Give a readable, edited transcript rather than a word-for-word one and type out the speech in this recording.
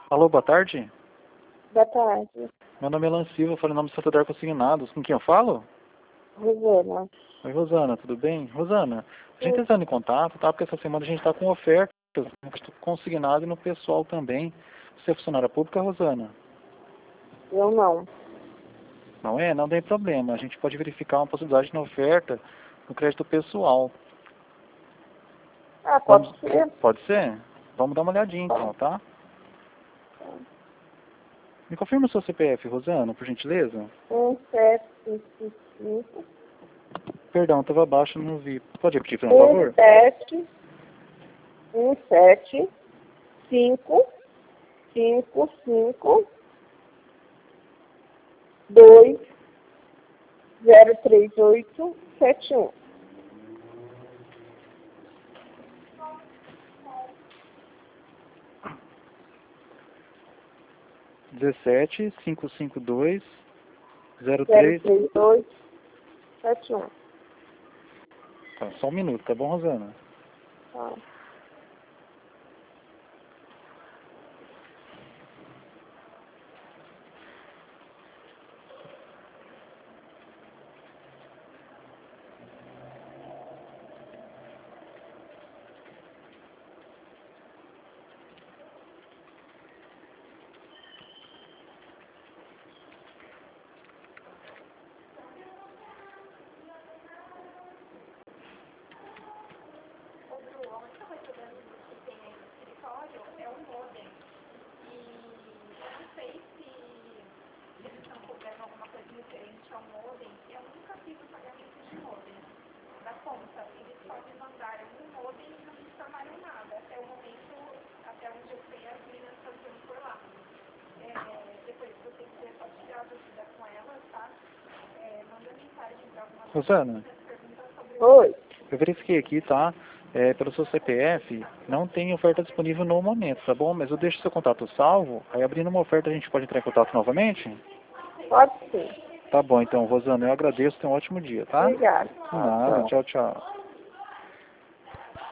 Alô, boa tarde. Boa tarde. Meu nome é Lan Silva, eu falo em nome do Santander Consignados. Com quem eu falo? Rosana. Oi, Rosana, tudo bem? Rosana, a gente está entrando em contato, tá? Porque essa semana a gente está com ofertas no consignado e no pessoal também. Você é funcionária pública, Rosana? Eu não. Não é? Não tem problema. A gente pode verificar uma possibilidade na oferta no crédito pessoal. Ah, pode Vamos... ser. Pode ser? Vamos dar uma olhadinha então, tá? Me confirma o seu CPF, Rosana, por gentileza? 1755 Perdão, estava abaixo, não vi. Pode repetir, por favor? 17 5 5 5 2 0 3 8 7 1. 17 552 0 03. 3 8 7 1. Tá, só um minuto, tá bom, Rosana? Tá. Rosana, Oi. eu verifiquei aqui, tá? Pelo seu CPF, não tem oferta disponível no momento, tá bom? Mas eu deixo seu contato salvo, aí abrindo uma oferta a gente pode entrar em contato novamente? Pode ser. Tá bom, então, Rosana, eu agradeço, tenha um ótimo dia, tá? Obrigada. De nada, tchau, tchau.